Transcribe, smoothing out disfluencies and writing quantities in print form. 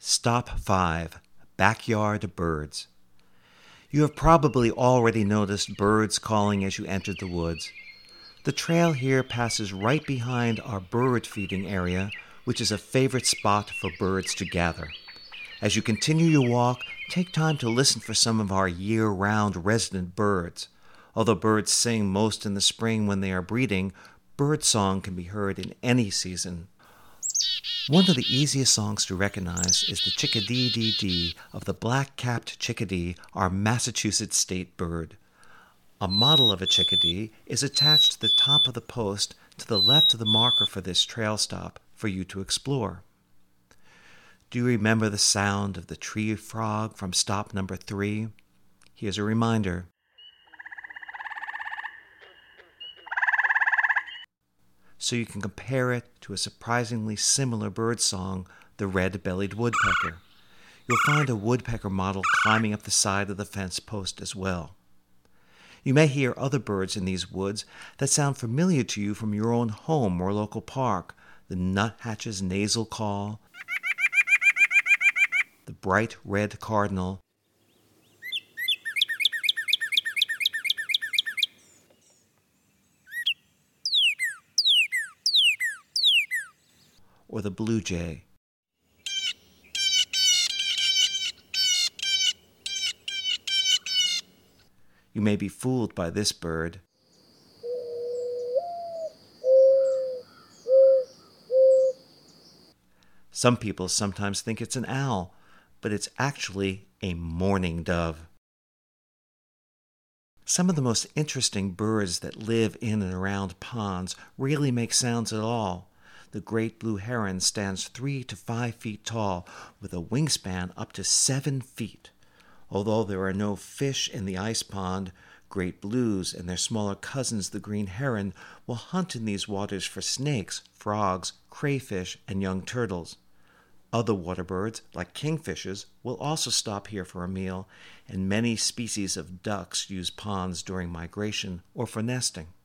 Stop 5. Backyard Birds. You have probably already noticed birds calling as you entered the woods. The trail here passes right behind our bird feeding area, which is a favorite spot for birds to gather. As you continue your walk, take time to listen for some of our year-round resident birds. Although birds sing most in the spring when they are breeding, birdsong can be heard in any season. One of the easiest songs to recognize is the chickadee-dee-dee of the black-capped chickadee, our Massachusetts state bird. A model of a chickadee is attached to the top of the post to the left of the marker for this trail stop for you to explore. Do you remember the sound of the tree frog from stop number 3? Here's a reminder. So you can compare it to a surprisingly similar bird song, the red-bellied woodpecker. You'll find a woodpecker model climbing up the side of the fence post as well. You may hear other birds in these woods that sound familiar to you from your own home or local park. The nuthatch's nasal call, the bright red cardinal, or the blue jay. You may be fooled by this bird. Some people sometimes think it's an owl, but it's actually a mourning dove. Some of the most interesting birds that live in and around ponds rarely make sounds at all. The great blue heron stands 3 to 5 feet tall with a wingspan up to 7 feet. Although there are no fish in the ice pond, great blues and their smaller cousins, the green heron, will hunt in these waters for snakes, frogs, crayfish, and young turtles. Other water birds, like kingfishers, will also stop here for a meal, and many species of ducks use ponds during migration or for nesting.